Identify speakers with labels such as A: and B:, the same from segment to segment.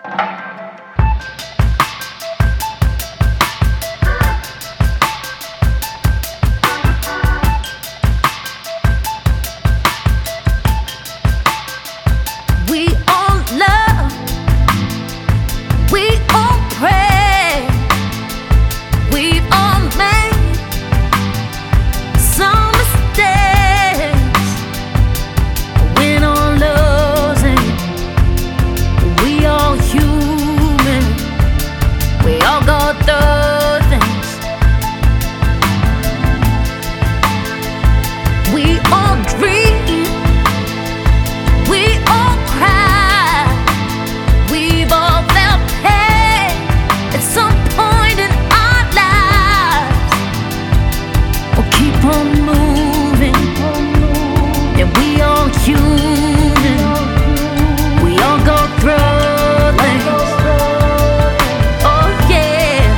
A: We all love, we all pray, we've all made some mistakes. Win or losing, we all human, we all go through things. We all dream, we all cry, we've all felt pain at some point in our lives. We'll keep on moving, yeah, we all human, we all go through things. Oh yeah.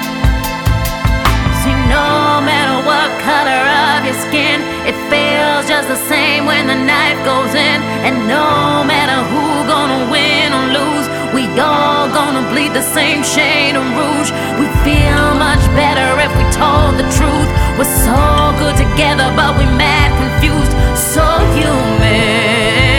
A: See, no matter what color of your skin, it feels just the same when the knife goes in. And no matter who gonna win or lose, we all gonna bleed the same shade of rouge. We feel much better if we told the truth. We're so good together, but we mad confused, so human.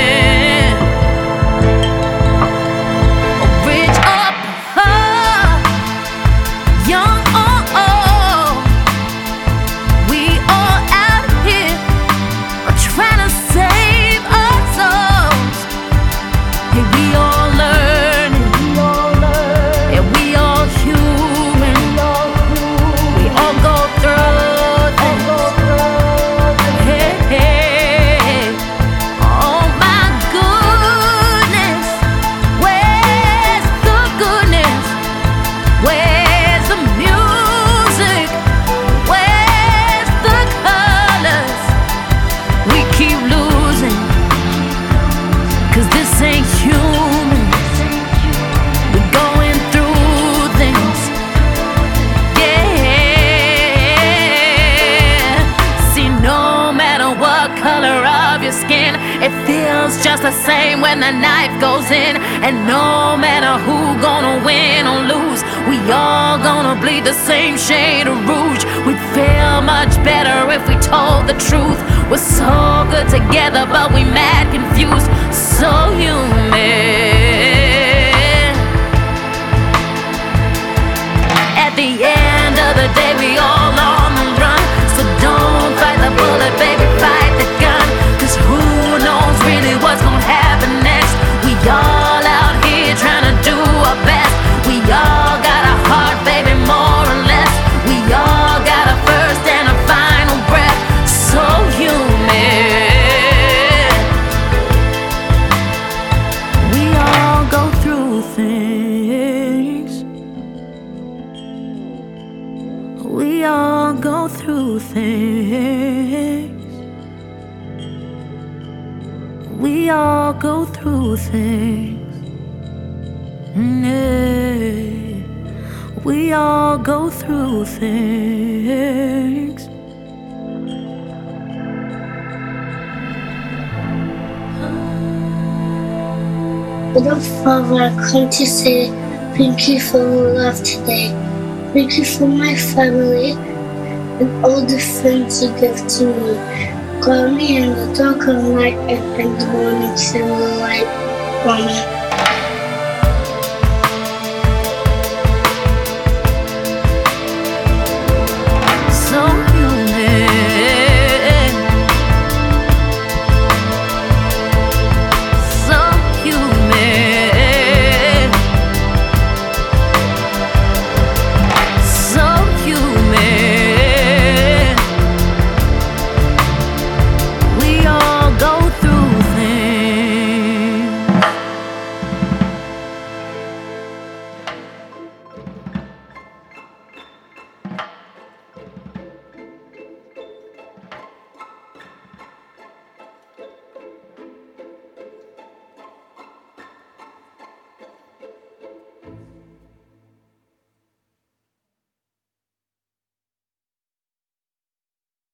A: Rich or poor, young or old, we all out here are trying to save our souls. Hey, we all learning, yeah, we all human, we all go through things. Hey, hey. Oh my goodness, where's the goodness? Where's the music? Where's the colors? We keep losing, 'cause this ain't human. We're going through things, yeah. See, no matter what color of your skin, it feels just the same when the knife goes in. And no matter who gonna win or lose, we all gonna bleed the same shade of rouge. We'd feel much better if we told the truth. We're so good together, but we mad confused, so human. At the end of the day, we all on the run. So don't fight the bullet, baby, fight the gun. 'Cause who knows really what's gonna happen next? We all out here trying to do our best. We all got a heart, baby, more or less. We all got a first and a final breath, so human. We all go through things. We all go through things. We all go through things. Yeah. We all go through things.
B: Little Father, I come to say thank you for love today. Thank you for my family and all the friends you give to me. Guard me in the dark of night and in the morning, send the light. Amen.